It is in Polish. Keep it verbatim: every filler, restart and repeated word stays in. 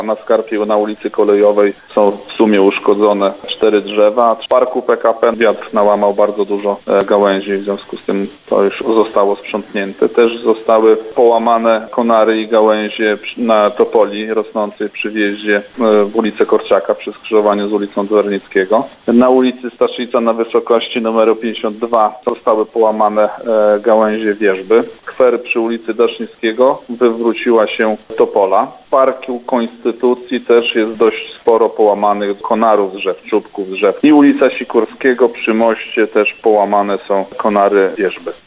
Na skarpie na ulicy Kolejowej są w sumie uszkodzone cztery drzewa. W parku P K P wiatr nałamał bardzo dużo gałęzi, w związku z tym to już zostało sprzątnięte. Też zostały połamane konary i gałęzie na topoli rosnącej przy wjeździe w ulicę Korczaka przy skrzyżowaniu z ulicą Dwernickiego. Na ulicy Staszica na wysokości numeru pięćdziesiąt dwa zostały połamane gałęzie wierzby. Skwer przy ulicy Daszyńskiego wywróciła się topola. W Parku Konstytucji też jest dość sporo połamanych konarów drzew, czubków drzew. I ulica Sikorskiego przy moście też połamane są konary wierzby.